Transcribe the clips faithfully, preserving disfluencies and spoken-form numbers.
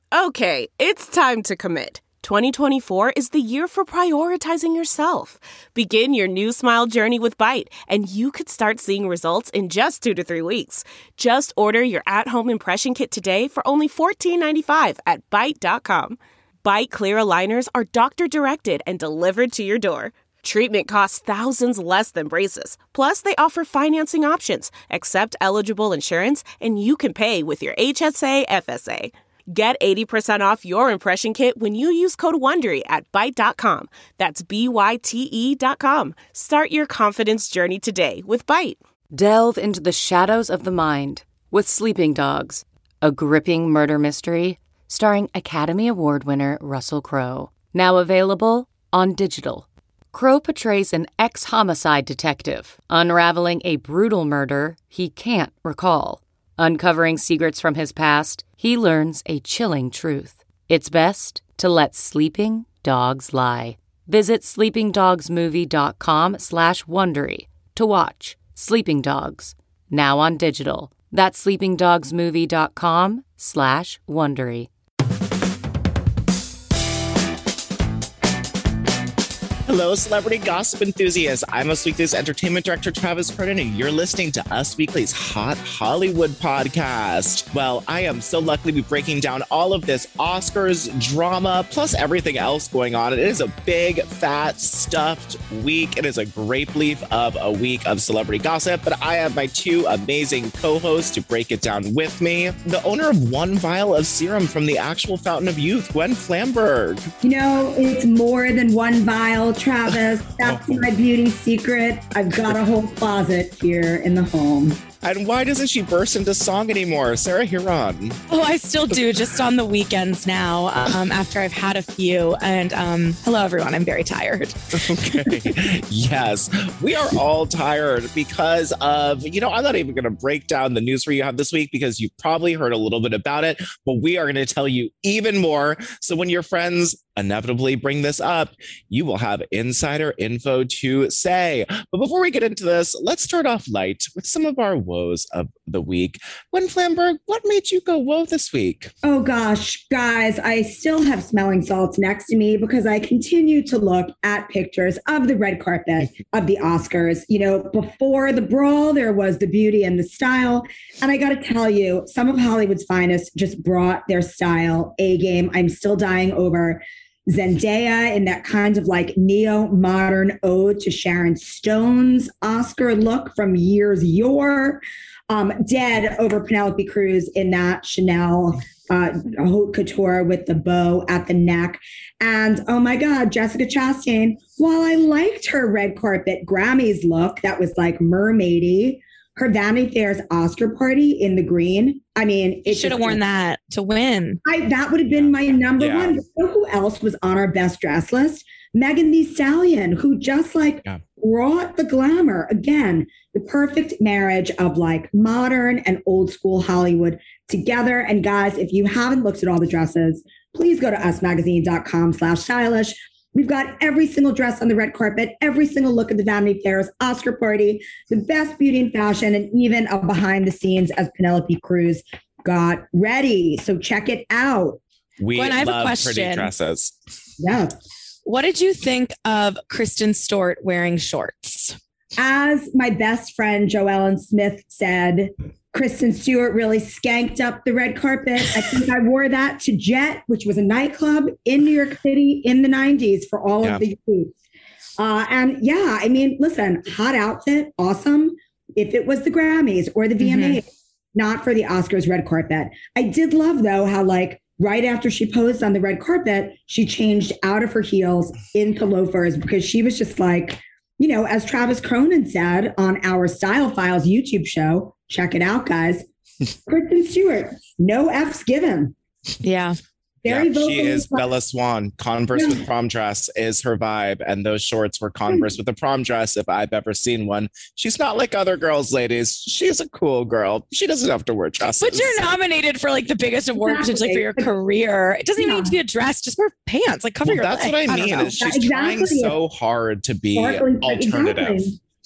Okay, it's time to commit. twenty twenty-four is the year for prioritizing yourself. Begin your new smile journey with Byte, and you could start seeing results in just two to three weeks. Just order your at-home impression kit today for only fourteen ninety-five at byte dot com. Byte clear aligners are doctor-directed and delivered to your door. Treatment costs thousands less than braces. Plus, they offer financing options, accept eligible insurance, and you can pay with your H S A F S A. Get eighty percent off your impression kit when you use code WONDERY at byte dot com. That's B Y T E dot com. Start your confidence journey today with Byte. Delve into the shadows of the mind with Sleeping Dogs, a gripping murder mystery starring Academy Award winner Russell Crowe. Now available on digital. Crowe portrays an ex-homicide detective unraveling a brutal murder he can't recall. Uncovering secrets from his past, he learns a chilling truth. It's best to let sleeping dogs lie. Visit sleepingdogsmovie.com slash Wondery to watch Sleeping Dogs, now on digital. That's sleepingdogsmovie.com slash Wondery. Hello, celebrity gossip enthusiasts. I'm Us Weekly's entertainment director, Travis Cronin, and you're listening to Us Weekly's Hot Hollywood podcast. Well, I am so lucky to be breaking down all of this Oscars drama, plus everything else going on. It is a big, fat, stuffed week. It is a grape leaf of a week of celebrity gossip, but I have my two amazing co-hosts to break it down with me. The owner of one vial of serum from the actual Fountain of Youth, Gwen Flamberg. You know, it's more than one vial, Travis. That's my beauty secret. I've got a whole closet here in the home. And why doesn't she burst into song anymore? Sarah Huron. Oh, I still do, just on the weekends now, um, after I've had a few. And um, hello, everyone. I'm very tired. Okay. Yes, we are all tired because of, you know, I'm not even going to break down the news for you have this week because you've probably heard a little bit about it, but we are going to tell you even more. So when your friends inevitably bring this up, you will have insider info to say. But before we get into this, let's start off light with some of our woes of the week. Gwen Flamberg, what made you go whoa this week? Oh gosh, guys, I still have smelling salts next to me because I continue to look at pictures of the red carpet of the Oscars. You know, before the brawl, there was the beauty and the style. And I got to tell you, some of Hollywood's finest just brought their style A game. I'm still dying over Zendaya in that kind of like neo-modern ode to Sharon Stone's Oscar look from years yore. Um, dead over Penelope Cruz in that Chanel uh, haute couture with the bow at the neck. And oh my God, Jessica Chastain, while I liked her red carpet Grammys look, that was like mermaidy, her Vanity Fair's Oscar party in the green. I mean, it should have worn that to win. I that would have been my number yeah. one. But you know who else was on our best dress list? Megan Thee Stallion, who just like yeah. brought the glamour. Again, the perfect marriage of like modern and old school Hollywood together. And guys, if you haven't looked at all the dresses, please go to usmagazine.com slash stylish. We've got every single dress on the red carpet, every single look at the Vanity Fair's Oscar party, the best beauty and fashion, and even a behind the scenes as Penelope Cruz got ready. So check it out. We Gwen, I have love a question. Pretty dresses. Yeah. What did you think of Kristen Stewart wearing shorts? As my best friend Joellen Smith said, Kristen Stewart really skanked up the red carpet. I think I wore that to Jet, which was a nightclub in New York City in the nineties for all yeah. of the youth. Uh, and yeah, I mean, listen, hot outfit, awesome. If it was the Grammys or the V M As, mm-hmm. not for the Oscars red carpet. I did love, though, how like right after she posed on the red carpet, she changed out of her heels into loafers because she was just like, you know, as Travis Cronin said on our Style Files YouTube show, check it out, guys. Kristen Stewart, no F's given. Yeah. Very yeah, she is Bella Swan. Converse yeah. with prom dress is her vibe. And those shorts were Converse with a prom dress if I've ever seen one. She's not like other girls, ladies. She's a cool girl. She doesn't have to wear dresses. But you're nominated for like the biggest award exactly. potentially for your career. It doesn't even yeah. need to be a dress. Just wear pants. Like cover well, your that's leg. what I mean. I is she's exactly. trying so hard to be exactly. alternative. Exactly.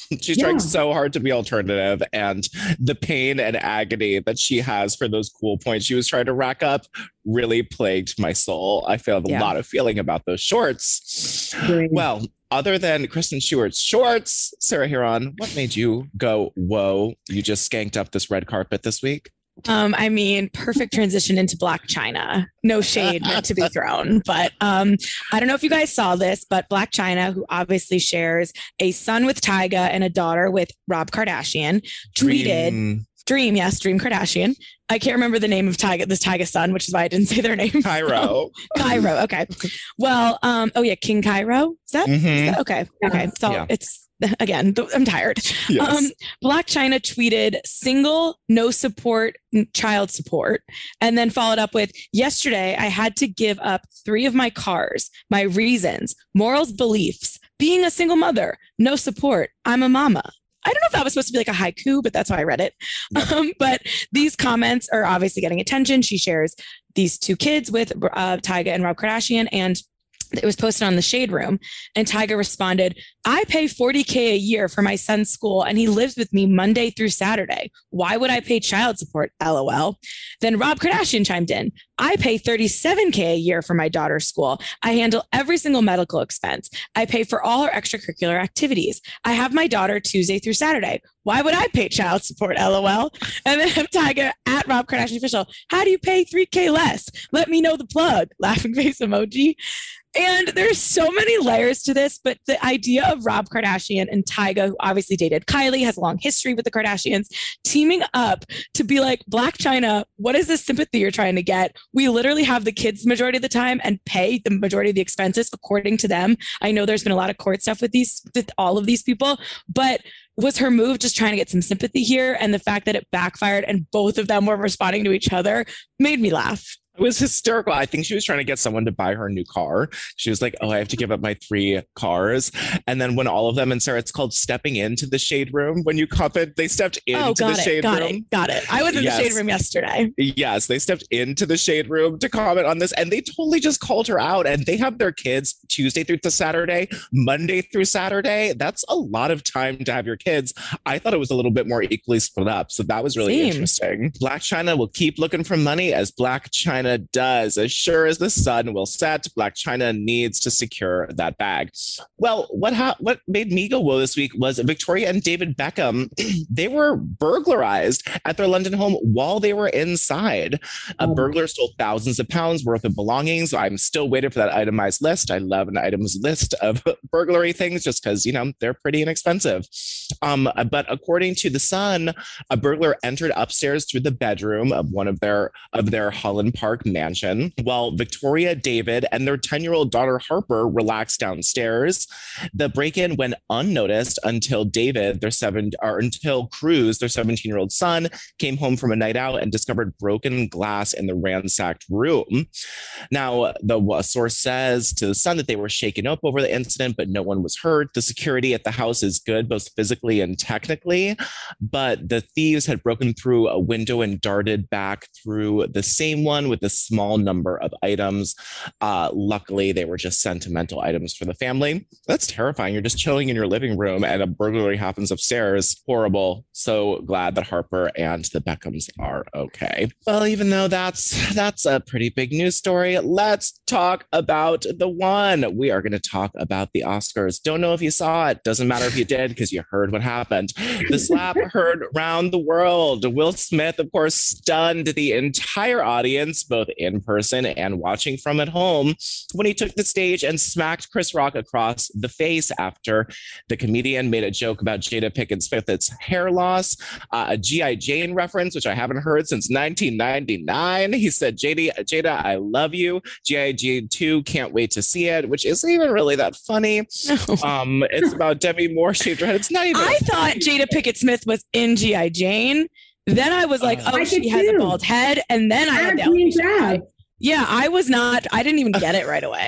She's Yeah. trying so hard to be alternative, and the pain and agony that she has for those cool points she was trying to rack up really plagued my soul. I feel a Yeah. lot of feeling about those shorts. Great. Well, other than Kristen Stewart's shorts, Sarah Huron, what made you go, whoa, you just skanked up this red carpet this week? Um, I mean, perfect transition into Blac Chyna. No shade meant to be thrown, but um, I don't know if you guys saw this, but Blac Chyna, who obviously shares a son with Tyga and a daughter with Rob Kardashian, tweeted Dream. Dream, yes, Dream Kardashian. I can't remember the name of Tyga, this Tyga son, which is why I didn't say their name. Cairo. Cairo. Okay. Well, um, oh yeah, King Cairo. Is that, Mhm. is that okay? Okay. So Yeah. it's again, th- I'm tired. Yes. Um, Blac Chyna tweeted single, no support, n- child support, and then followed up with yesterday, I had to give up three of my cars, my reasons, morals, beliefs, being a single mother, no support. I'm a mama. I don't know if that was supposed to be like a haiku, but that's how I read it. Um, but these comments are obviously getting attention. She shares these two kids with uh, Tyga and Rob Kardashian, and it was posted on the Shade Room. And Tyga responded, I pay forty K a year for my son's school and he lives with me Monday through Saturday. Why would I pay child support? LOL. Then Rob Kardashian chimed in, I pay thirty-seven K a year for my daughter's school. I handle every single medical expense. I pay for all her extracurricular activities. I have my daughter Tuesday through Saturday. Why would I pay child support? LOL. And then Tyga at Rob Kardashian official, how do you pay three K less? Let me know the plug. Laughing face emoji. And there's so many layers to this, but the idea of Rob Kardashian and Tyga, who obviously dated Kylie, has a long history with the Kardashians, teaming up to be like, Blac Chyna, what is this sympathy you're trying to get? We literally have the kids majority of the time and pay the majority of the expenses according to them. I know there's been a lot of court stuff with these, with all of these people, but was her move just trying to get some sympathy here? And the fact that it backfired and both of them were responding to each other made me laugh. It was hysterical. I think she was trying to get someone to buy her a new car. She was like, oh, I have to give up my three cars. And then when all of them, and Sarah, it's called stepping into the Shade Room. When you comment, they stepped into oh, got the it, Shade got Room. It, got it. I was in Yes. the Shade Room yesterday. Yes, they stepped into the Shade Room to comment on this, and they totally just called her out. And they have their kids Tuesday through to Saturday, Monday through Saturday. That's a lot of time to have your kids. I thought it was a little bit more equally split up. So that was really Same. interesting. Blac Chyna will keep looking for money as Blac Chyna does. As sure as the sun will set, Blac Chyna needs to secure that bag. Well, what ha- what made me go whoa this week was Victoria and David Beckham. They were burglarized at their London home while they were inside. A Oh. burglar stole thousands of pounds worth of belongings. I'm still waiting for that itemized list. I love an items list of burglary things just because, you know, they're pretty inexpensive. Um, but according to The Sun, a burglar entered upstairs through the bedroom of one of their of their Holland Park mansion, while Victoria, David, and their ten-year-old daughter Harper relaxed downstairs. The break-in went unnoticed until David, their seven, or until Cruz, their seventeen-year-old son, came home from a night out and discovered broken glass in the ransacked room. Now, the a source says to The Sun that they were shaken up over the incident, but no one was hurt. The security at the house is good, both physically and technically, but the thieves had broken through a window and darted back through the same one with a small number of items. Uh, luckily, they were just sentimental items for the family. That's terrifying. You're just chilling in your living room and a burglary happens upstairs. Horrible. So glad that Harper and the Beckhams are okay. Well, even though that's that's a pretty big news story, let's talk about the one. We are going to talk about the Oscars. Don't know if you saw it. Doesn't matter if you did because you heard what happened. The slap heard around the world. Will Smith, of course, stunned the entire audience, both in person and watching from at home, when he took the stage and smacked Chris Rock across the face after the comedian made a joke about Jada Pinkett Smith's hair loss, uh, a G I. Jane reference, which I haven't heard since nineteen ninety-nine. He said, Jada, Jada, I love you. G I. Jane two, can't wait to see it, which isn't even really that funny. No. Um, it's about Demi Moore shaved her head. It's not even. I thought Jada Pinkett Smith was in G I. Jane. Then I was like, Uh, oh, I she did has a too. bald head. And then I had And the green allegation. drag. Yeah, I was not, I didn't even get it right away.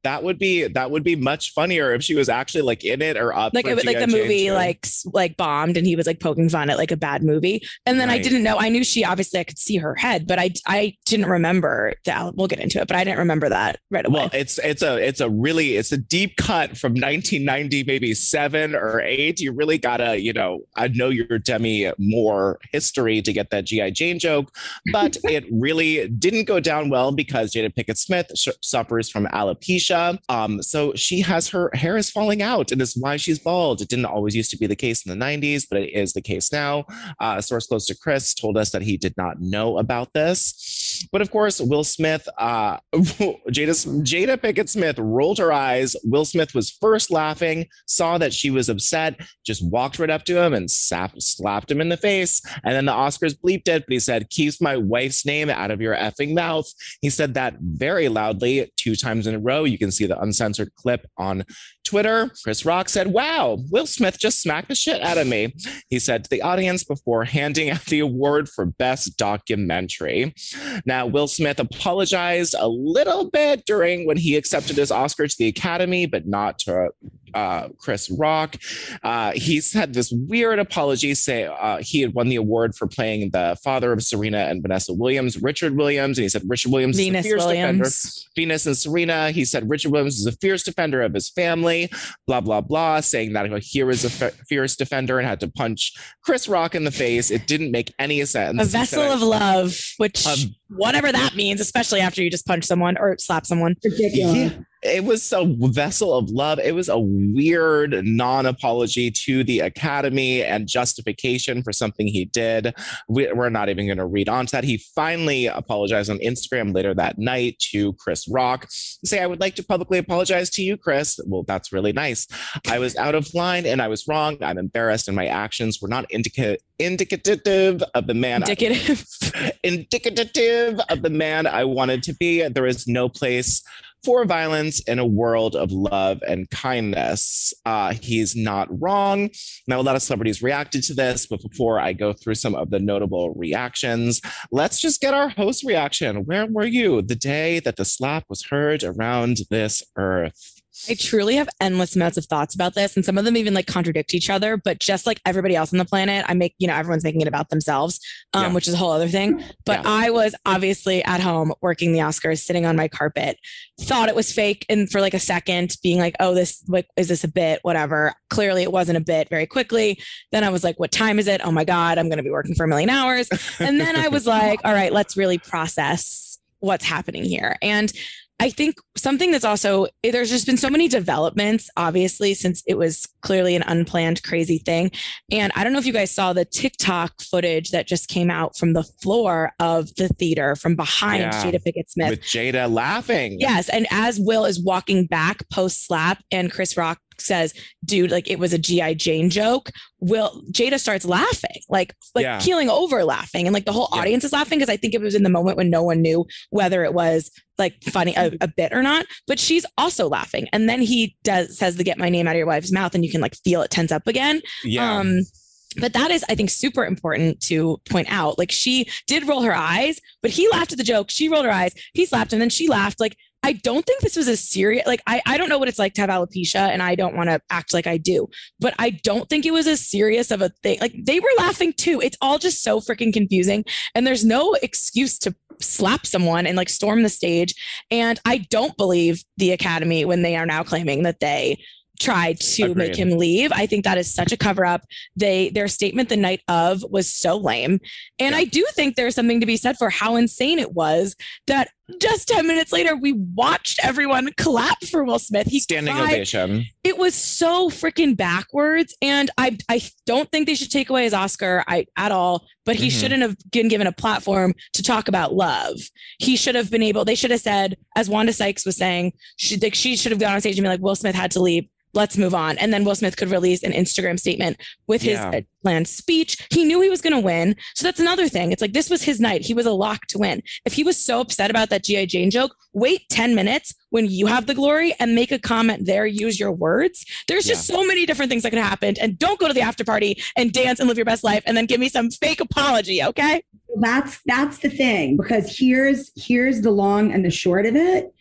That would be that would be much funnier if she was actually like in it or up. Like it, like the movie like like bombed and he was like poking fun at like a bad movie. And then right. I didn't know. I knew she obviously I could see her head, but I I didn't remember that. We'll get into it, but I didn't remember that right away. Well, it's it's a it's a really it's a deep cut from nineteen ninety, maybe seven or eight. You really gotta you know I know your Demi Moore history to get that G I Jane joke, but it really didn't go down well because Jada Pinkett Smith sh- suffers from alopecia. Um, so she has her hair is falling out, and it's why she's bald. It didn't always used to be the case in the nineties, but it is the case now. Uh, a source close to Chris told us that he did not know about this. But of course, Will Smith, uh, Jada, Jada Pinkett Smith rolled her eyes. Will Smith was first laughing, saw that she was upset, just walked right up to him and sap, slapped him in the face. And then the Oscars bleeped it, but he said, "Keep my wife's name out of your effing mouth." He said that very loudly two times in a row. You can see the uncensored clip on Twitter. Chris Rock said, "Wow, Will Smith just smacked the shit out of me," he said to the audience before handing out the award for Best Documentary. Now, Will Smith apologized a little bit during when he accepted his Oscar to the Academy, but not to uh, Chris Rock. Uh, he said this weird apology, say uh, he had won the award for playing the father of Serena and Vanessa Williams, Richard Williams, and he said Richard Williams Venus is a fierce Williams. defender. Venus and Serena. He said Richard Williams is a fierce defender of his family, blah, blah, blah, saying that he was a f- fierce defender and had to punch Chris Rock in the face. It didn't make any sense. A vessel of love, which um, whatever that means, especially after you just punch someone or slap someone. Ridiculous. Yeah. It was a vessel of love. It was a weird non-apology to the Academy and justification for something he did. We, we're not even going to read on to that. He finally apologized on Instagram later that night to Chris Rock. Say, "I would like to publicly apologize to you, Chris." Well, that's really nice. "I was out of line and I was wrong. I'm embarrassed and my actions were not indica- indicative of the man. Indicative. I, indicative of the man I wanted to be. There is no place for violence in a world of love and kindness." Uh, he's not wrong. Now, a lot of celebrities reacted to this, but before I go through some of the notable reactions, let's just get our host reaction. Where were you the day that the slap was heard around this earth? I truly have endless amounts of thoughts about this, and some of them even like contradict each other, but just like everybody else on the planet, I make, you know, everyone's making it about themselves, um, yeah. which is a whole other thing. But yeah. I was obviously at home working the Oscars, sitting on my carpet, thought it was fake. And for like a second being like, oh, this, like, is this a bit? Whatever. Clearly it wasn't a bit very quickly. Then I was like, what time is it? Oh my God, I'm going to be working for a million hours. And then I was like, all right, let's really process what's happening here. And I think something that's also, there's just been so many developments, obviously, since it was clearly an unplanned, crazy thing. And I don't know if you guys saw the TikTok footage that just came out from the floor of the theater from behind yeah, Jada Pinkett Smith. With Jada laughing. Yes. And as Will is walking back post slap and Chris Rock says, dude, like it was a G I Jane joke, Will Jada starts laughing, like like yeah. keeling over laughing, and like the whole yeah. audience is laughing because I think it was in the moment when no one knew whether it was like funny a, a bit or not, but she's also laughing. And then he does says the "get my name out of your wife's mouth," and you can like feel it tense up again. Yeah. Um, But that is, I think, super important to point out. Like she did roll her eyes, but he laughed at the joke. She rolled her eyes. He slapped and then she laughed. Like, I don't think this was a serious, like, I, I don't know what it's like to have alopecia and I don't want to act like I do, but I don't think it was as serious of a thing. Like they were laughing too. It's all just so freaking confusing. And there's no excuse to slap someone and like storm the stage. And I don't believe the Academy when they are now claiming that they tried to Agreed. make him leave. I think that is such a cover up. They, their statement the night of was so lame. And yeah. I do think there's something to be said for how insane it was that just ten minutes later, we watched everyone clap for Will Smith. He Standing cried. ovation. It was so freaking backwards. And I, I don't think they should take away his Oscar I, at all, but he mm-hmm. shouldn't have been given a platform to talk about love. He should have been able, they should have said, as Wanda Sykes was saying, she, like, she should have gone on stage and be like, Will Smith had to leave. Let's move on. And then Will Smith could release an Instagram statement with his yeah. planned speech. He knew he was going to win. So that's another thing. It's like, this was his night. He was a lock to win. If he was so upset about that G I Jane joke, wait ten minutes when you have the glory and make a comment there, use your words. There's just yeah. so many different things that could happen. And don't go to the after party and dance and live your best life and then give me some fake apology. Okay. That's, that's the thing, because here's, here's the long and the short of it.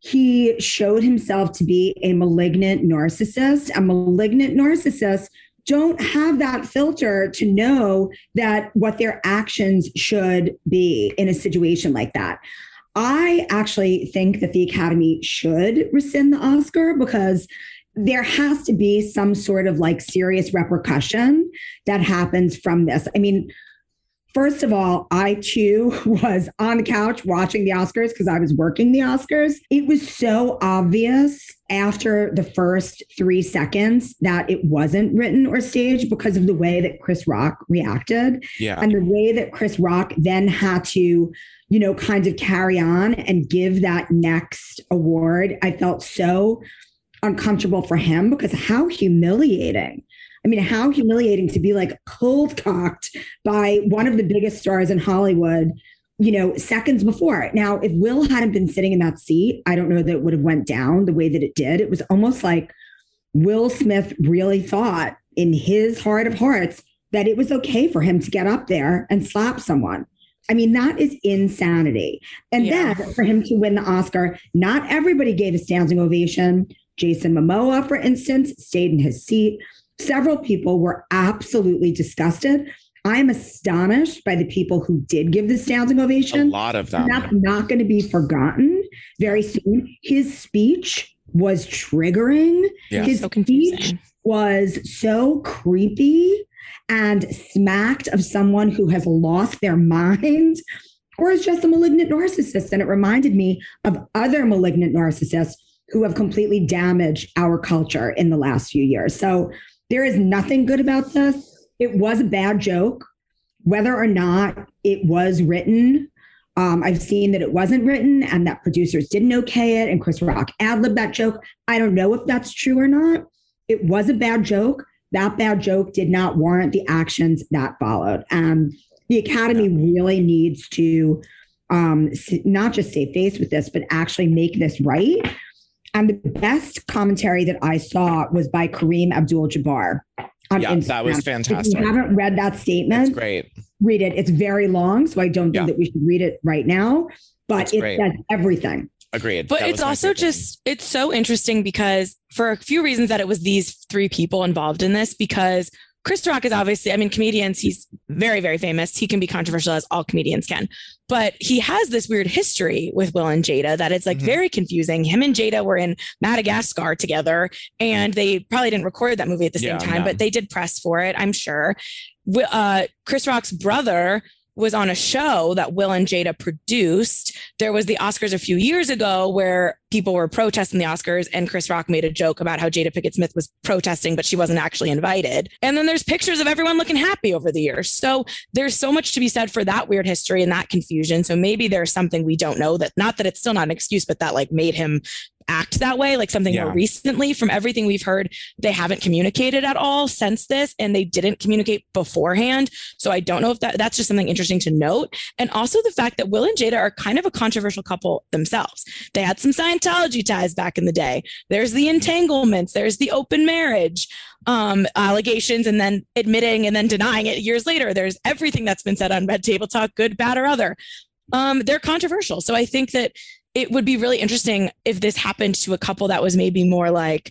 he showed himself to be a malignant narcissist. A malignant narcissist don't have that filter to know that what their actions should be in a situation like that. I actually think that the Academy should rescind the Oscar because there has to be some sort of like serious repercussion that happens from this. I mean, first of all, I too was on the couch watching the Oscars because I was working the Oscars. It was so obvious after the first three seconds that it wasn't written or staged because of the way that Chris Rock reacted. Yeah. And the way that Chris Rock then had to, you know, kind of carry on and give that next award. I felt so uncomfortable for him because how humiliating. I mean, how humiliating to be like cold cocked by one of the biggest stars in Hollywood, you know, seconds before. Now, if Will hadn't been sitting in that seat, I don't know that it would have went down the way that it did. It was almost like Will Smith really thought in his heart of hearts that it was okay for him to get up there and slap someone. I mean, that is insanity. And yeah. then for him to win the Oscar, not everybody gave a standing ovation. Jason Momoa, for instance, stayed in his seat. Several people were absolutely disgusted. I'm astonished by the people who did give the standing ovation. A lot of them. That's not going to be forgotten very soon. His speech was triggering. Yeah. His so confusing. speech was so creepy and smacked of someone who has lost their mind or is just a malignant narcissist. And it reminded me of other malignant narcissists who have completely damaged our culture in the last few years. So there is nothing good about this. It was a bad joke, whether or not it was written. Um, I've seen that it wasn't written and that producers didn't okay it and Chris Rock ad-libbed that joke. I don't know if that's true or not. It was a bad joke. That bad joke did not warrant the actions that followed. And the Academy really needs to um, not just save face with this, but actually make this right. And the best commentary that I saw was by Kareem Abdul-Jabbar on yeah, Instagram. that was fantastic. If you haven't read that statement, That's great. Read it. It's very long, so I don't think yeah. that we should read it right now, but That's it great. says everything. Agreed. But That it's was my also favorite. just, it's so interesting because for a few reasons that it was these three people involved in this, because Chris Rock is obviously, I mean, comedians, he's very, very famous. He can be controversial as all comedians can, but he has this weird history with Will and Jada that it's like mm-hmm. very confusing. Him and Jada were in Madagascar together and they probably didn't record that movie at the same yeah, time, no. but they did press for it, I'm sure. Uh, Chris Rock's brother was on a show that Will and Jada produced. There was the Oscars a few years ago where people were protesting the Oscars and Chris Rock made a joke about how Jada Pinkett Smith was protesting, but she wasn't actually invited. And then there's pictures of everyone looking happy over the years. So there's so much to be said for that weird history and that confusion. So maybe there's something we don't know that, not that it's still not an excuse, but that like made him act that way, like something yeah. more recently. From everything we've heard, they haven't communicated at all since this, and they didn't communicate beforehand. So I don't know if that that's just something interesting to note. And also the fact that Will and Jada are kind of a controversial couple themselves. They had some Scientology ties back in the day. There's the entanglements, there's the open marriage um, allegations, and then admitting and then denying it years later. There's everything that's been said on Red Table Talk, good, bad, or other. Um, they're controversial. So I think that it would be really interesting if this happened to a couple that was maybe more like,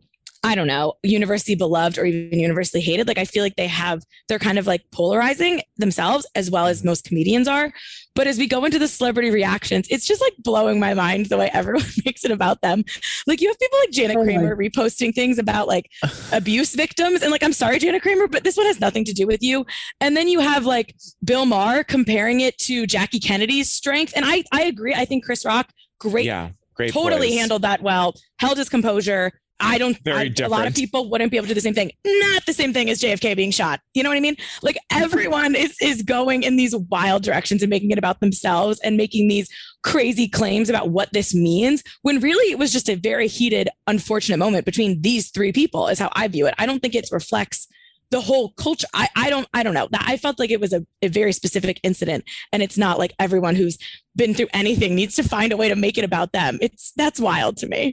I don't know, universally beloved or even universally hated. Like, I feel like they have, they're kind of like polarizing themselves as well as most comedians are. But as we go into the celebrity reactions, it's just like blowing my mind the way everyone makes it about them. Like, you have people like Jana Totally. Kramer reposting things about like abuse victims. And like, I'm sorry, Jana Kramer, but this one has nothing to do with you. And then you have like Bill Maher comparing it to Jackie Kennedy's strength. And I, I agree. I think Chris Rock, great, yeah, great totally poise. handled that well, held his composure. I don't, Very I, a lot different. of people wouldn't be able to do the same thing. Not the same thing as J F K being shot. You know what I mean? Like, everyone is, is going in these wild directions and making it about themselves and making these crazy claims about what this means, when really it was just a very heated, unfortunate moment between these three people is how I view it. I don't think it reflects the whole culture. I, I don't, I don't know. I felt like it was a, a very specific incident, and it's not like everyone who's been through anything needs to find a way to make it about them. It's, that's wild to me.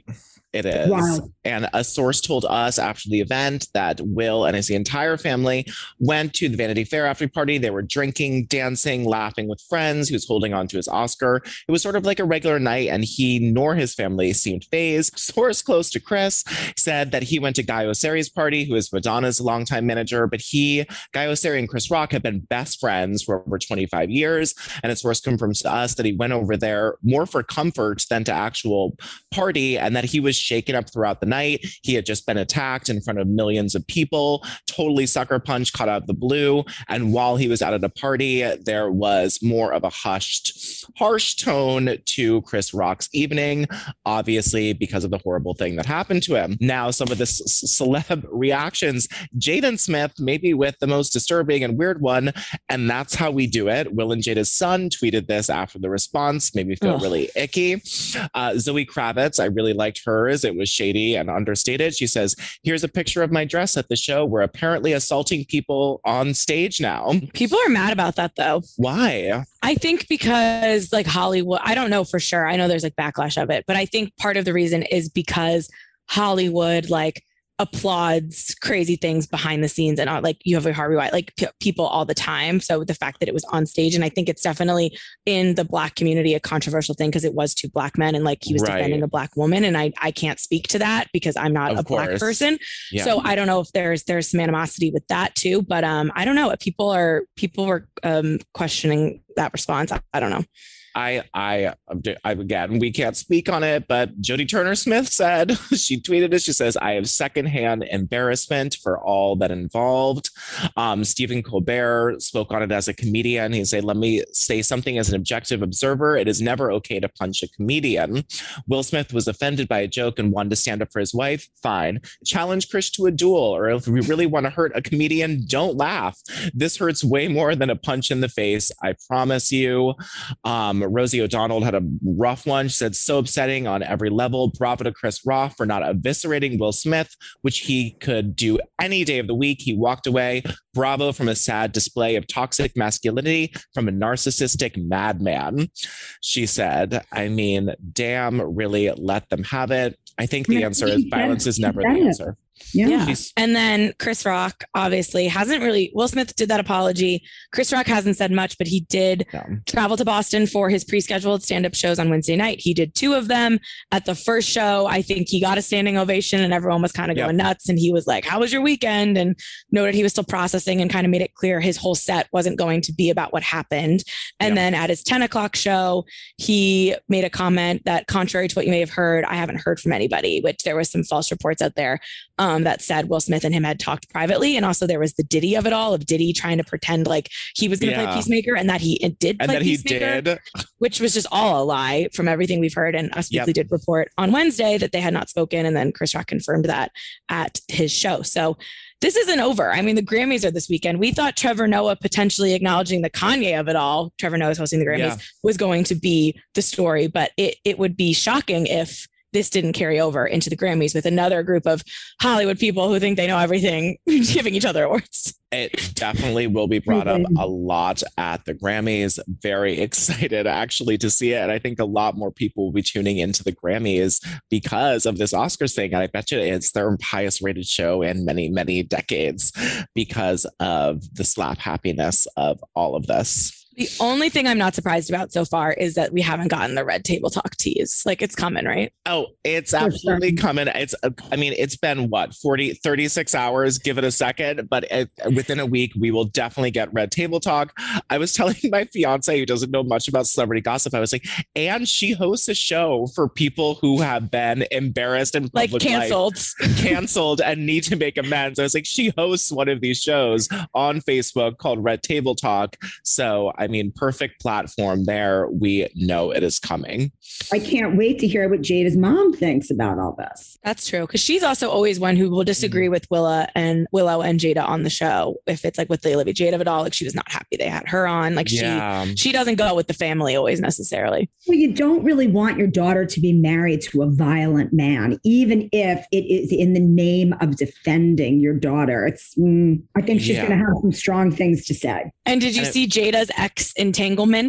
It is. Wow. And a source told us after the event that Will and his entire family went to the Vanity Fair after party. They were drinking, dancing, laughing with friends. He was holding on to his Oscar. It was sort of like a regular night, and he nor his family seemed fazed. Source close to Chris said that he went to Guy Oseari's party, who is Madonna's longtime manager, but he, Guy Oseari and Chris Rock have been best friends for over twenty-five years. And a source confirms to us that he went over there more for comfort than to actual party, and that he was shaken up throughout the night. He had just been attacked in front of millions of people, totally sucker punch, caught out of the blue. And while he was out at a party, there was more of a hushed, harsh tone to Chris Rock's evening, obviously because of the horrible thing that happened to him. Now, some of the c- celeb reactions, Jaden Smith, maybe with the most disturbing and weird one, and that's how we do it. Will and Jada's son tweeted this after the response, made me feel Ugh. really icky. Uh, Zoe Kravitz, I really liked hers. It was shady and understated. She says, here's a picture of my dress at the show. We're apparently assaulting people on stage now. People are mad about that, though. Why? I think because like Hollywood, I don't know for sure. I know there's like backlash of it, but I think part of the reason is because Hollywood like applauds crazy things behind the scenes, and not like you have a Harvey White, like p- people all the time. So the fact that it was on stage, and I think it's definitely in the Black community a controversial thing because it was two Black men, and like he was Right. defending a Black woman, and I I can't speak to that because I'm not Of a Black course. person. Yeah. So I don't know if there's there's some animosity with that too, but um I don't know. People are people were um questioning that response. I, I don't know. I, I, I, again, we can't speak on it, but Jodie Turner Smith said, she tweeted it. She says, I have secondhand embarrassment for all that involved. Um, Stephen Colbert spoke on it as a comedian. He said, let me say something as an objective observer. It is never okay to punch a comedian. Will Smith was offended by a joke and wanted to stand up for his wife. Fine. Challenge Chris to a duel, or if we really want to hurt a comedian, don't laugh. This hurts way more than a punch in the face. I promise you. Um, Rosie O'Donnell had a rough one. She said, so upsetting on every level. Bravo to Chris Rock for not eviscerating Will Smith, which he could do any day of the week. He walked away. Bravo from a sad display of toxic masculinity from a narcissistic madman. She said, I mean, damn, really let them have it. I think the answer is violence is never the answer. Yeah. Yeah. She's- And then Chris Rock obviously hasn't really, Will Smith did that apology. Chris Rock hasn't said much, but he did Yeah. travel to Boston for his pre-scheduled stand-up shows on Wednesday night. He did two of them. At the first show, I think he got a standing ovation and everyone was kind of Yep. going nuts. And he was like, how was your weekend? And noted he was still processing and kind of made it clear his whole set wasn't going to be about what happened. And Yep. then at his ten o'clock show, he made a comment that contrary to what you may have heard, I haven't heard from anybody, which there was some false reports out there um, that said Will Smith and him had talked privately. And also there was the Diddy of it all, of Diddy trying to pretend like he was going to Yeah. play Peacemaker and that he did and play that he Peacemaker, did. which was just all a lie from everything we've heard. And Us Yep. Weekly did report on Wednesday that they had not spoken. And then Chris Rock confirmed that at his show. So this isn't over. I mean, the Grammys are this weekend. We thought Trevor Noah potentially acknowledging the Kanye of it all, Trevor Noah is hosting the Grammys, Yeah. was going to be the story. But it, it would be shocking if this didn't carry over into the Grammys with another group of Hollywood people who think they know everything, giving each other awards. It definitely will be brought up a lot at the Grammys. Very excited actually to see it. And I think a lot more people will be tuning into the Grammys because of this Oscars thing. And I bet you it's their highest rated show in many, many decades because of the slap happiness of all of this. The only thing I'm not surprised about so far is that we haven't gotten the Red Table Talk tease. Like it's coming, right? Oh, it's absolutely coming. It's, I mean, it's been what, forty, thirty-six hours, give it a second, but it, within a week, we will definitely get Red Table Talk. I was telling my fiance who doesn't know much about celebrity gossip, I was like, and she hosts a show for people who have been embarrassed in Like public canceled. life, canceled and need to make amends. I was like, she hosts one of these shows on Facebook called Red Table Talk. So, I mean, perfect platform there. We know it is coming. I can't wait to hear what Jada's mom thinks about all this. That's true. Because she's also always one who will disagree with Willa and Willow and Jada on the show. If it's like with the Olivia Jada of it all, like she was not happy they had her on. Like Yeah. she she doesn't go with the family always necessarily. Well, you don't really want your daughter to be married to a violent man, even if it is in the name of defending your daughter. It's, mm, I think she's Yeah. going to have some strong things to say. And did you And it- see Jada's ex entanglement?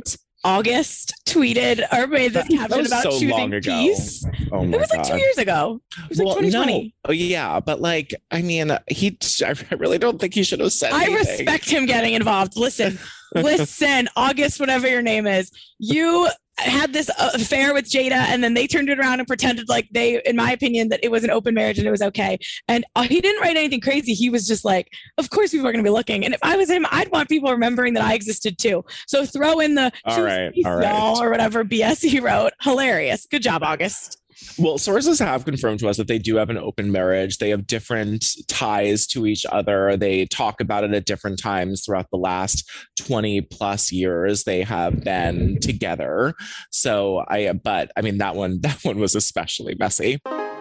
August tweeted or made this caption about so choosing peace. Oh my It was like God. two years ago. It was like Well, twenty twenty. no. Oh, yeah, but like, I mean, he. I really don't think he should have said I anything. respect him getting involved. Listen, listen, August, whatever your name is, you had this affair with Jada, and then they turned it around and pretended like they, in my opinion, that it was an open marriage and it was okay. And uh, he didn't write anything crazy. He was just like, of course people are going to be looking. And if I was him, I'd want people remembering that I existed too. So throw in the All right, all right. y'all or whatever B S he wrote. Hilarious. Good job, August. Well, sources have confirmed to us that they do have an open marriage. They have different ties to each other. They talk about it at different times throughout the last twenty plus years they have been together. So I, but I mean, that one, that one was especially messy.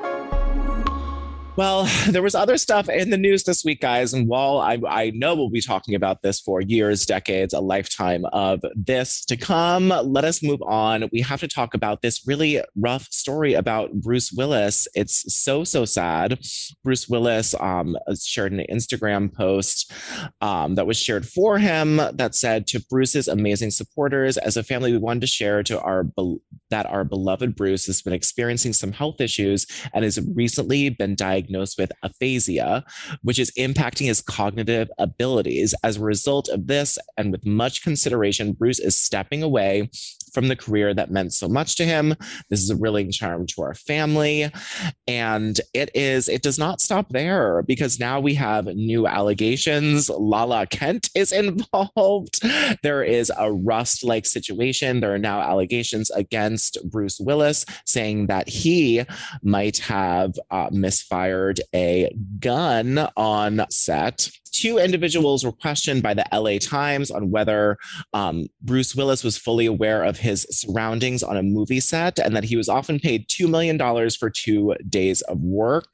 Well, there was other stuff in the news this week, guys. And while I, I know we'll be talking about this for years, decades, a lifetime of this to come, let us move on. We have to talk about this really rough story about Bruce Willis. It's so, so sad. Bruce Willis um, shared an Instagram post um, that was shared for him that said, to Bruce's amazing supporters, as a family, we wanted to share to our be- that our beloved Bruce has been experiencing some health issues and has recently been diagnosed diagnosed with aphasia, which is impacting his cognitive abilities. As a result of this, and with much consideration, Bruce is stepping away from the career that meant so much to him. This is a really charm to our family. And it is, it does not stop there, because now we have new allegations. Lala Kent is involved. There is a Rust-like situation. There are now allegations against Bruce Willis saying that he might have uh, misfired a gun on set. Two individuals were questioned by the L A Times on whether um, Bruce Willis was fully aware of his surroundings on a movie set, and that he was often paid two million dollars for two days of work.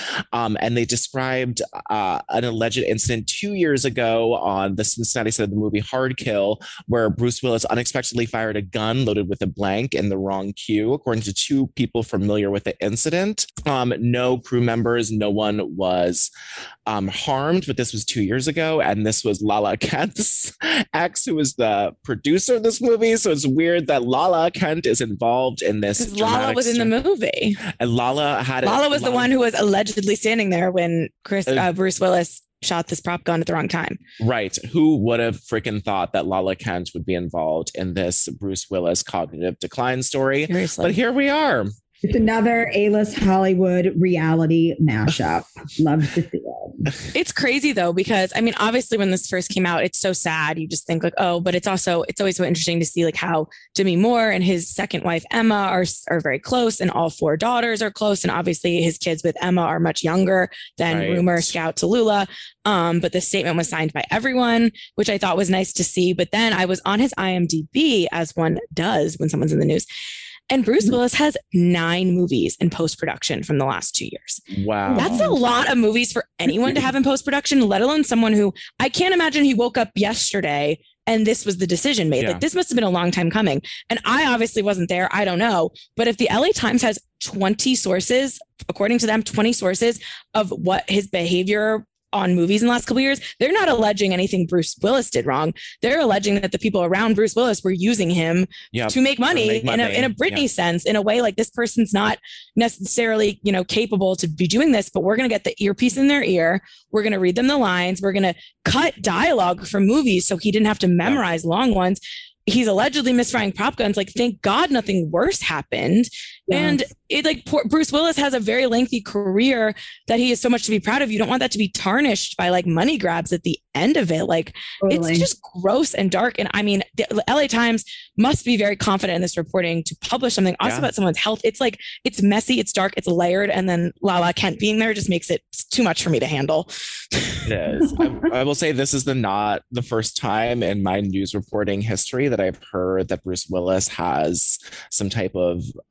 Um, and they described uh, an alleged incident two years ago on the Cincinnati set of the movie Hard Kill, where Bruce Willis unexpectedly fired a gun loaded with a blank in the wrong cue, according to two people familiar with the incident. Um, no crew members, no one was um, harmed, but this was two years ago, and this was Lala Kent's ex, who was the producer of this movie. So it's weird that Lala Kent is involved in this. Because Lala was in the movie, and Lala had Lala it, was Lala, the one who was allegedly standing there when Chris uh, uh, Bruce Willis shot this prop gun at the wrong time. Right. Who would have freaking thought that Lala Kent would be involved in this Bruce Willis cognitive decline story? Seriously. But here we are. It's another A-list Hollywood reality mashup. Love to see it. It's crazy though, because I mean, obviously when this first came out, it's so sad. You just think like, oh, but it's also, it's always so interesting to see like how Demi Moore and his second wife, Emma, are, are very close, and all four daughters are close. And obviously his kids with Emma are much younger than Right. rumor Scout Tallulah. Um, but the statement was signed by everyone, which I thought was nice to see. But then I was on his I M D B, as one does when someone's in the news. And Bruce Willis has nine movies in post-production from the last two years. Wow. That's a lot of movies for anyone to have in post-production, let alone someone who, I can't imagine he woke up yesterday and this was the decision made. Yeah. Like, this must have been a long time coming. And I obviously wasn't there. I don't know. But if the L A Times has twenty sources, according to them, twenty sources of what his behavior on movies in the last couple of years, they're not alleging anything Bruce Willis did wrong. They're alleging that the people around Bruce Willis were using him Yep. to make money, To make in a money. in a Britney Yeah. sense, in a way like this person's not necessarily, you know, capable to be doing this, but we're going to get the earpiece in their ear. We're going to read them the lines. We're going to cut dialogue from movies so he didn't have to memorize long ones. He's allegedly misfiring prop guns. Like, thank God nothing worse happened. Yes. And it like poor, Bruce Willis has a very lengthy career that he is so much to be proud of. You don't want that to be tarnished by like money grabs at the end of it. Like, Totally. it's just gross and dark. And I mean, the L A Times must be very confident in this reporting to publish something also Yeah. about someone's health. It's like, it's messy, it's dark, it's layered. And then Lala Kent being there just makes it too much for me to handle. It is. I, I will say this is the not the first time in my news reporting history that I've heard that Bruce Willis has some type of uh, mental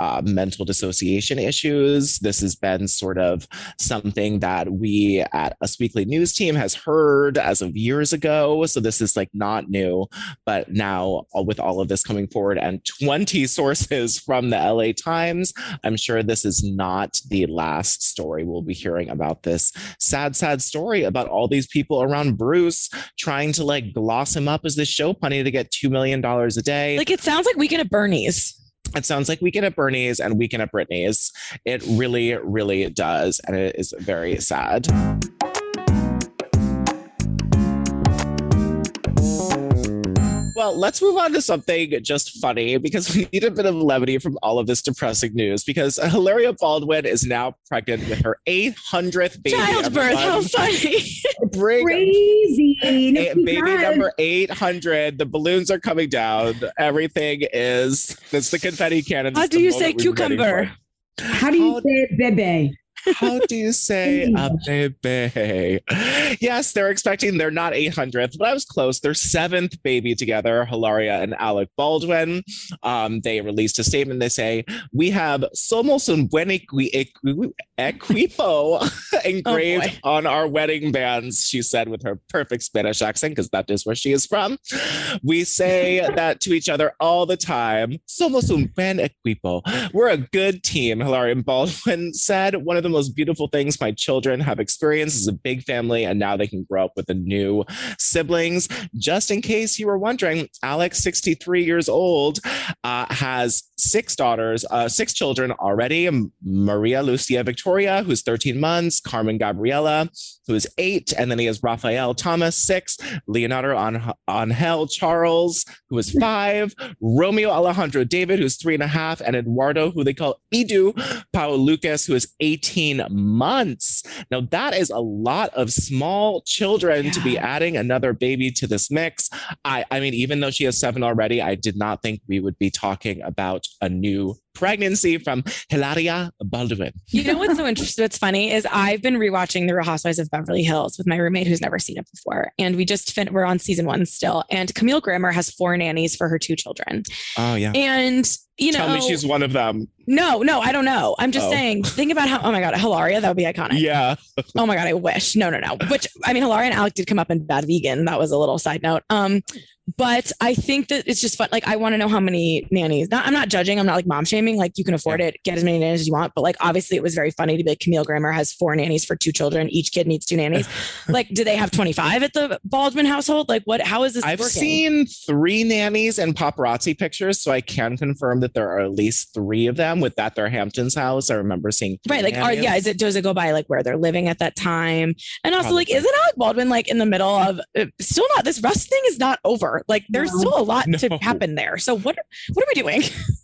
mental dissociation issues. This has been sort of something that we at Us Weekly News team has heard as of years ago. So this is like not new, but now with all of this coming forward and twenty sources from the L A Times, I'm sure this is not the last story we'll be hearing about this sad, sad story about all these people around Bruce trying to like gloss him up as this show punny to get two million dollars a day. Like, it sounds like Weekend at Bernie's. It sounds like Weekend at Bernie's and Weekend at Britney's. It really, really does. And it is very sad. Well, let's move on to something just funny because we need a bit of levity from all of this depressing news because Hilaria Baldwin is now pregnant with her eight hundredth baby. Childbirth, how funny. Bring Crazy. a, baby number eight hundred. The balloons are coming down. Everything is, it's the confetti cannon. How do you say cucumber? How do you How, say bebe? How do you say a baby? Yes, they're expecting their not eight hundredth, but I was close. Their seventh baby together, Hilaria and Alec Baldwin. Um, they released a statement. They say, we have Somos un buen equi- equi- equipo engraved oh on our wedding bands, she said with her perfect Spanish accent, because that is where she is from. We say that to each other all the time. Somos un buen equipo. We're a good team, Hilaria Baldwin said. One of the most beautiful things my children have experienced is a big family, and now they can grow up with the new siblings. Just in case you were wondering, Alex, sixty-three years old, uh, has six daughters, uh, six children already. Maria Lucia Victoria, who's thirteen months, Carmen Gabriela, who is eight, and then he has Rafael Thomas, six, Leonardo Angel Charles, who is five, Romeo Alejandro David, who's three and a half, and Eduardo, who they call Edu, Paul Lucas, who is eighteen months. Now, that is a lot of small children yeah. to be adding another baby to this mix. I, I mean, even though she has seven already, I did not think we would be talking about a new pregnancy from Hilaria Baldwin. You know what's so interesting, what's funny is I've been rewatching The Real Housewives of Beverly Hills with my roommate who's never seen it before. And we just fin- we're on season one still. And Camille Grammer has four nannies for her two children. Oh, yeah. And, you know. Tell me she's one of them. No, no, I don't know. I'm just oh. saying, think about how, oh my God, Hilaria, that would be iconic. Yeah. Oh my God, I wish. No, no, no. Which, I mean, Hilaria and Alec did come up in Bad Vegan. That was a little side note. Um, But I think that it's just fun. Like, I want to know how many nannies. Not, I'm not judging. I'm not like mom shaming. Like, you can afford yeah. it. Get as many nannies as you want. But like, obviously, it was very funny to be like, Camille Grammer has four nannies for two children. Each kid needs two nannies. Like, do they have twenty-five at the Baldwin household? Like, what? How is this I've working? seen three nannies and paparazzi pictures, so I can confirm that there are at least three of them. With that, their Hamptons house. I remember seeing right. Like, are, yeah. Is it does it go by like where they're living at that time? And also, Probably. like, isn't Alec Baldwin like in the middle of uh, still not? This Russ thing is not over. Like, there's no. still a lot no. to happen there. So what what are we doing?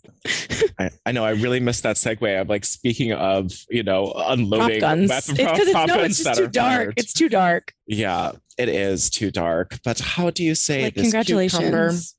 I, I know I really missed that segue of like speaking of, you know, unloading prop guns. It's because it's, no, it's just too dark. Fired. It's too dark. Yeah, it is too dark. But how do you say like, this? Congratulations.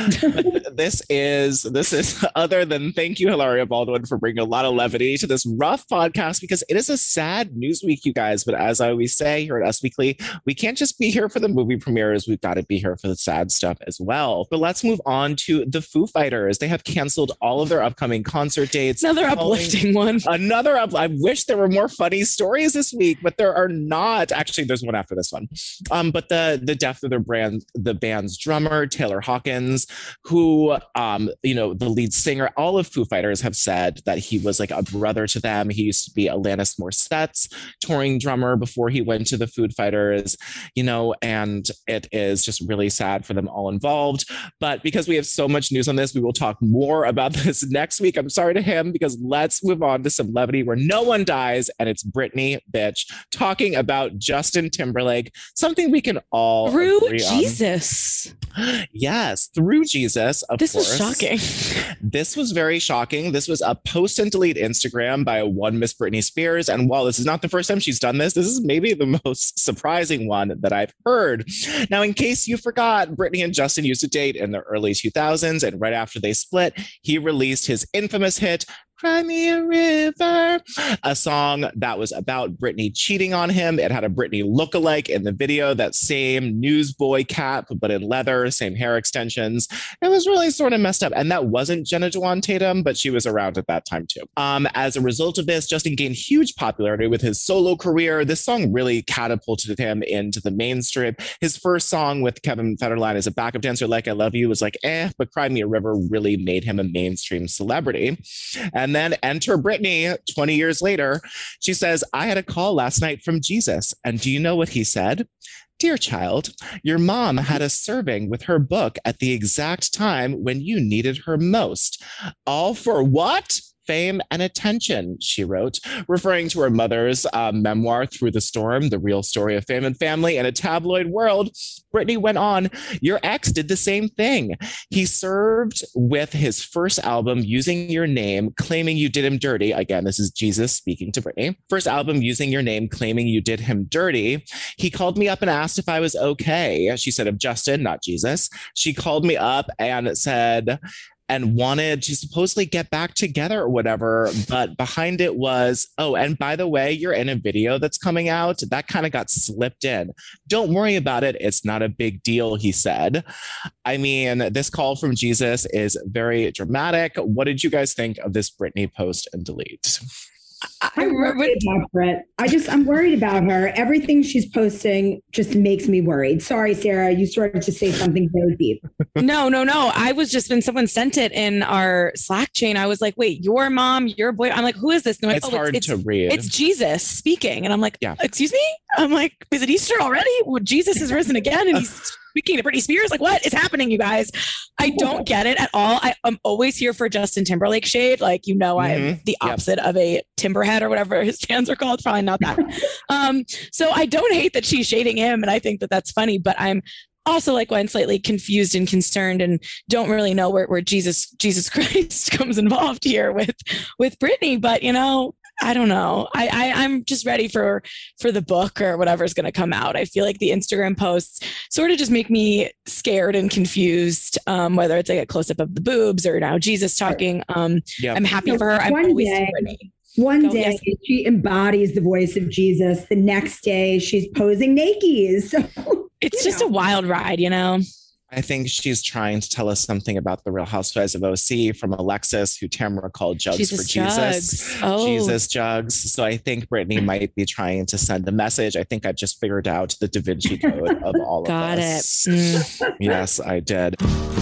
this is this is other than thank you, Hilaria Baldwin, for bringing a lot of levity to this rough podcast because it is a sad news week, you guys. But as I always say here at Us Weekly, we can't just be here for the movie premieres. We've got to be here for the sad stuff as well. But let's move on to the Foo Fighters. They have canceled all of their upcoming concert dates. Another uplifting one. Another up. I wish there were more funny stories this week, but there are not. Actually, there's one after this one. Um, but the the death of their brand, the band's drummer Taylor Hawkins, who um, you know, the lead singer, all of Foo Fighters have said that he was like a brother to them. He used to be Alanis Morissette's touring drummer before he went to the Foo Fighters, you know, and it is just really sad for them all involved. But because we have so much news on this, we will talk more about this next week. I'm sorry to him because let's move on to some levity where no one dies, and it's Britney, bitch, talking about Justin Timberlake, something we can all through agree Jesus. On. Yes, through Jesus. Of this course. was shocking. This was very shocking. This was a post and delete Instagram by one Miss Britney Spears, and while this is not the first time she's done this, this is maybe the most surprising one that I've heard. Now, in case you forgot, Britney and Justin used to date in the early two thousands, and right after they split, he released his infamous hit Cry Me a River, a song that was about Britney cheating on him. It had a Britney lookalike in the video, that same newsboy cap, but in leather, same hair extensions. It was really sort of messed up. And that wasn't Jenna Dewan Tatum, but she was around at that time too. Um, as a result of this, Justin gained huge popularity with his solo career. This song really catapulted him into the mainstream. His first song with Kevin Federline as a backup dancer, Like I Love You, was like, eh, but Cry Me a River really made him a mainstream celebrity. And then enter Britney twenty years later. She says, I had a call last night from Jesus. And do you know what he said? Dear child, your mom had a serving with her book at the exact time when you needed her most. All for what? Fame and attention, she wrote, referring to her mother's uh, memoir, Through the Storm, the real story of fame and family in a tabloid world. Britney went on, your ex did the same thing. He served with his first album using your name, claiming you did him dirty. Again, this is Jesus speaking to Britney. First album using your name, claiming you did him dirty. He called me up and asked if I was okay. She said of Justin, not Jesus. She called me up and said, and wanted to supposedly get back together or whatever. But behind it was, oh, and by the way, you're in a video that's coming out. That kind of got slipped in. Don't worry about it. It's not a big deal, he said. I mean, this call from Jesus is very dramatic. What did you guys think of this Britney post and delete? I'm worried about Brit. I just, I'm worried about her. Everything she's posting just makes me worried. Sorry, Sarah, you started to say something very deep. No, no, no. I was just, when someone sent it in our Slack chain, I was like, wait, your mom, your boy. I'm like, who is this? Like, it's oh, hard it's, to it's, read. It's Jesus speaking. And I'm like, yeah. Excuse me? I'm like, is it Easter already? Well, Jesus has risen again and he's speaking to Britney Spears. Like, what is happening, you guys? I don't get it at all. I, I'm always here for Justin Timberlake shade. Like, you know, I'm mm-hmm. the opposite yep. of a Timberhead or whatever his fans are called. Probably not that. um, so I don't hate that she's shading him. And I think that that's funny, but I'm also, like Gwen, slightly confused and concerned and don't really know where, where Jesus, Jesus Christ comes involved here with, with Britney. But, you know, I don't know. I, I I'm just ready for for the book or whatever's going to come out. I feel like the Instagram posts sort of just make me scared and confused. Um, whether it's like a close up of the boobs or now Jesus talking. Um, yep. I'm happy for her. I'm one always day, Britney. One Go, day yes. she embodies the voice of Jesus. The next day she's posing naked. So it's just know. a wild ride, you know. I think she's trying to tell us something about the Real Housewives of O C from Alexis, who Tamara called Jugs Jesus for Jugs. Jesus. Oh. Jesus Jugs. So I think Britney might be trying to send a message. I think I've just figured out the Da Vinci Code of all Got of this. Got it. Mm. Yes, I did.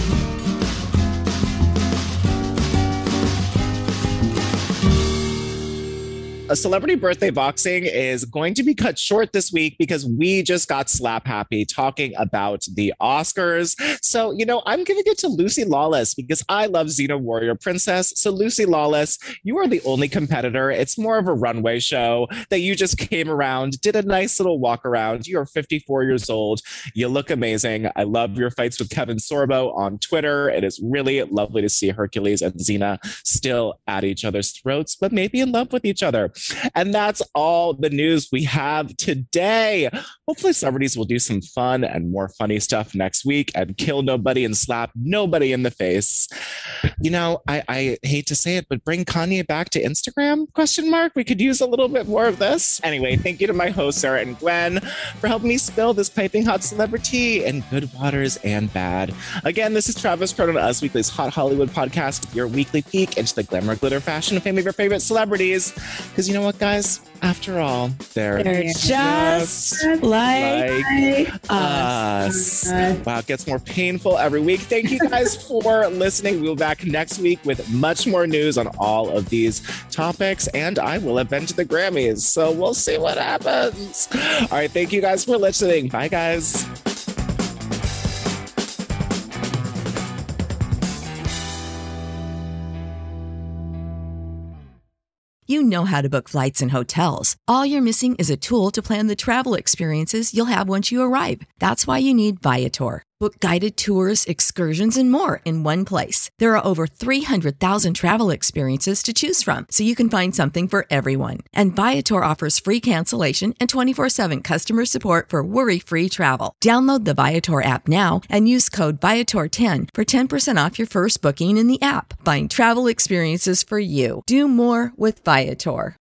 A celebrity birthday boxing is going to be cut short this week because we just got slap happy talking about the Oscars. So, you know, I'm giving it to Lucy Lawless because I love Xena Warrior Princess. So Lucy Lawless, you are the only competitor. It's more of a runway show that you just came around, did a nice little walk around. You are fifty-four years old. You look amazing. I love your fights with Kevin Sorbo on Twitter. It is really lovely to see Hercules and Xena still at each other's throats, but maybe in love with each other. And that's all the news we have today. Hopefully celebrities will do some fun and more funny stuff next week and kill nobody and slap nobody in the face. You know, I, I hate to say it, but bring Kanye back to Instagram? Question mark. We could use a little bit more of this. Anyway, thank you to my hosts, Sarah and Gwen, for helping me spill this piping hot celebrity in good waters and bad. Again, this is Travis Cronin of Us Weekly's Hot Hollywood podcast, your weekly peek into the glamour, glitter, fashion, and fame of your favorite celebrities. Because you know what, guys? After all, they're, they're just, just like, like us. us. Wow, it gets more painful every week. Thank you guys for listening. We'll be back next week with much more news on all of these topics, and I will have been to the Grammys, so we'll see what happens. All right, thank you guys for listening. Bye, guys. You know how to book flights and hotels. All you're missing is a tool to plan the travel experiences you'll have once you arrive. That's why you need Viator. Book guided tours, excursions, and more in one place. There are over three hundred thousand travel experiences to choose from, so you can find something for everyone. And Viator offers free cancellation and twenty-four seven customer support for worry-free travel. Download the Viator app now and use code Viator ten for ten percent off your first booking in the app. Find travel experiences for you. Do more with Viator.